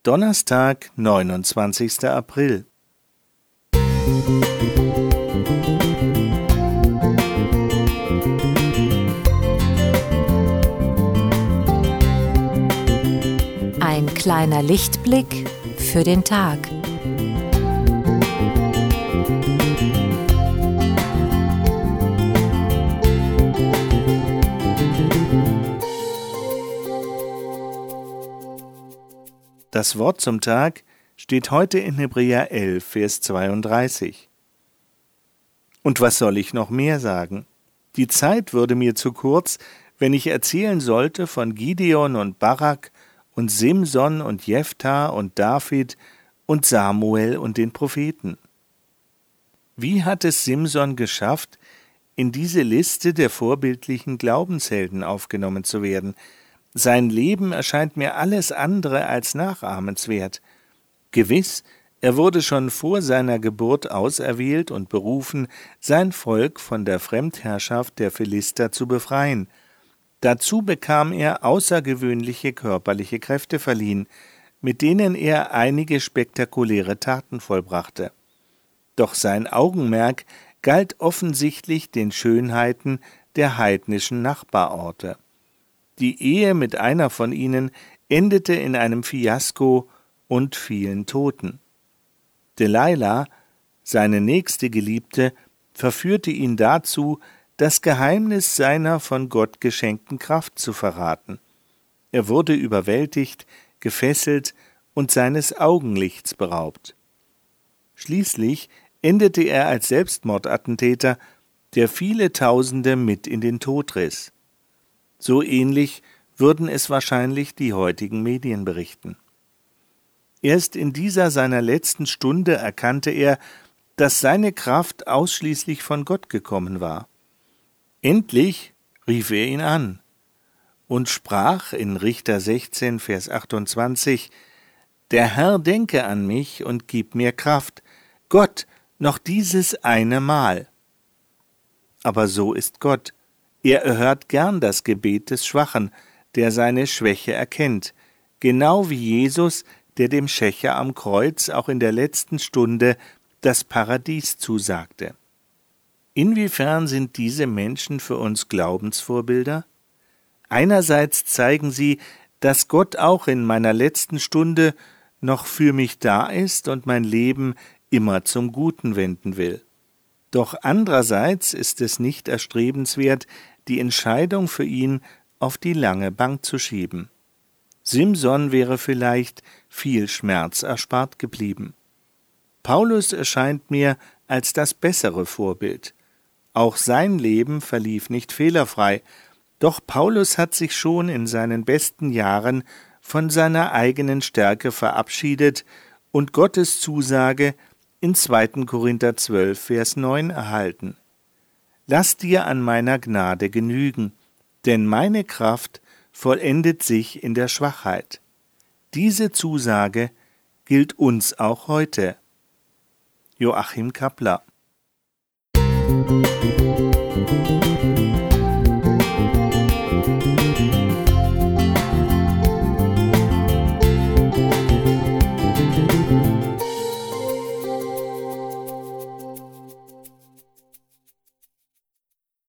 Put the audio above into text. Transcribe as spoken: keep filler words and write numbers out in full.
Donnerstag, neunundzwanzigster April. Ein kleiner Lichtblick für den Tag. Das Wort zum Tag steht heute in Hebräer elf, Vers zweiunddreißig. Und was soll ich noch mehr sagen? Die Zeit würde mir zu kurz, wenn ich erzählen sollte von Gideon und Barak und Simson und Jephthah und David und Samuel und den Propheten. Wie hat es Simson geschafft, in diese Liste der vorbildlichen Glaubenshelden aufgenommen zu werden? Sein Leben erscheint mir alles andere als nachahmenswert. Gewiss, er wurde schon vor seiner Geburt auserwählt und berufen, sein Volk von der Fremdherrschaft der Philister zu befreien. Dazu bekam er außergewöhnliche körperliche Kräfte verliehen, mit denen er einige spektakuläre Taten vollbrachte. Doch sein Augenmerk galt offensichtlich den Schönheiten der heidnischen Nachbarorte. Die Ehe mit einer von ihnen endete in einem Fiasko und vielen Toten. Delilah, seine nächste Geliebte, verführte ihn dazu, das Geheimnis seiner von Gott geschenkten Kraft zu verraten. Er wurde überwältigt, gefesselt und seines Augenlichts beraubt. Schließlich endete er als Selbstmordattentäter, der viele Tausende mit in den Tod riss. So ähnlich würden es wahrscheinlich die heutigen Medien berichten. Erst in dieser seiner letzten Stunde erkannte er, dass seine Kraft ausschließlich von Gott gekommen war. Endlich rief er ihn an und sprach in Richter sechzehn, Vers achtundzwanzig: Der Herr denke an mich und gib mir Kraft, Gott, noch dieses eine Mal. Aber so ist Gott. Er erhört gern das Gebet des Schwachen, der seine Schwäche erkennt, genau wie Jesus, der dem Schächer am Kreuz auch in der letzten Stunde das Paradies zusagte. Inwiefern sind diese Menschen für uns Glaubensvorbilder? Einerseits zeigen sie, dass Gott auch in meiner letzten Stunde noch für mich da ist und mein Leben immer zum Guten wenden will. Doch andererseits ist es nicht erstrebenswert, die Entscheidung für ihn auf die lange Bank zu schieben. Simson wäre vielleicht viel Schmerz erspart geblieben. Paulus erscheint mir als das bessere Vorbild. Auch sein Leben verlief nicht fehlerfrei, doch Paulus hat sich schon in seinen besten Jahren von seiner eigenen Stärke verabschiedet und Gottes Zusage in zweiter Korinther zwölf, Vers neun erhalten. Lass dir an meiner Gnade genügen, denn meine Kraft vollendet sich in der Schwachheit. Diese Zusage gilt uns auch heute. Joachim Kappler. Musik